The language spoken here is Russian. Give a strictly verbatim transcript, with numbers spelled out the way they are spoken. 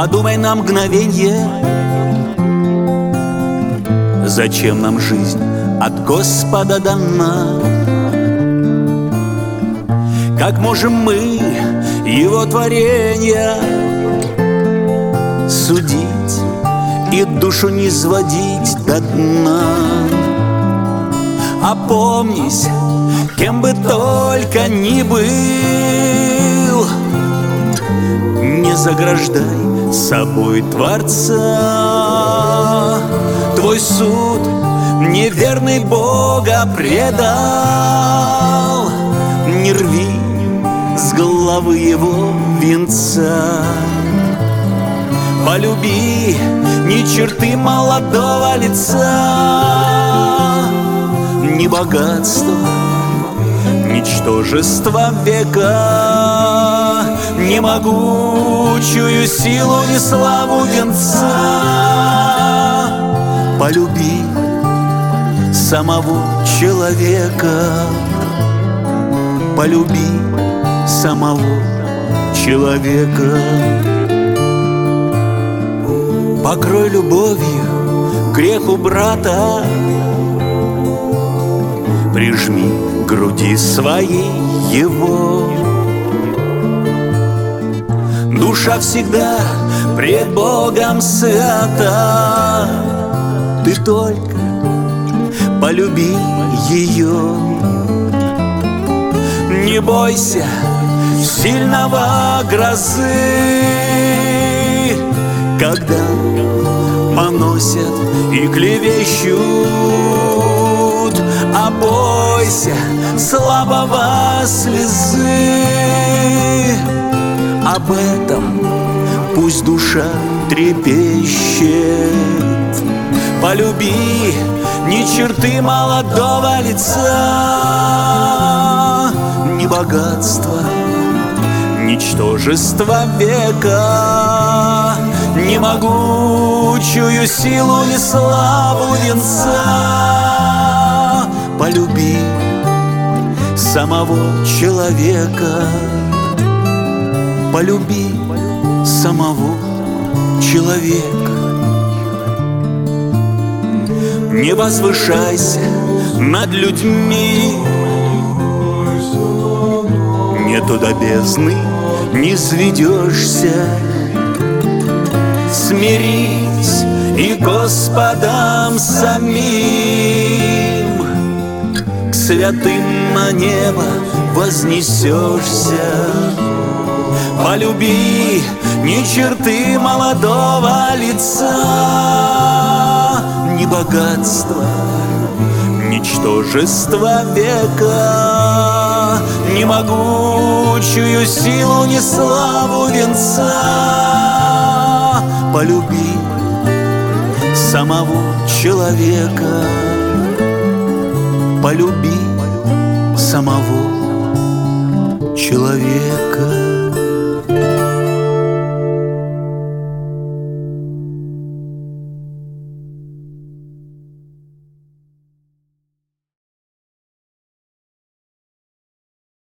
Подумай на мгновенье, зачем нам жизнь от Господа дана? Как можем мы, Его творения, судить и душу не сводить до дна? Опомнись, кем бы только ни был, не заграждай собой Творца. Твой суд неверный Бога предал, не рви с головы Его венца. Полюби ни черты молодого лица, ни богатство, ничтожество века, ни могучую силу, ни славу венца. Полюби самого человека, полюби самого человека. Покрой любовью греху брата, прижми к груди своей его. Душа всегда пред Богом свята, ты только полюби ее. Не бойся сильного грозы, когда поносят и клевещут, а бойся слабого слезы. Об этом пусть душа трепещет. Полюби ни черты молодого лица, ни богатства, ничтожество века, ни могучую силу, ни славу венца. Полюби самого человека, полюби самого человека. Не возвышайся над людьми, нету до бездны не сведешься. Смирись и Господом самим к святым на небо вознесешься. Полюби ни черты молодого лица, ни богатства, ничтожество века, ни могучую силу, ни славу венца. Полюби самого человека, полюби самого человека.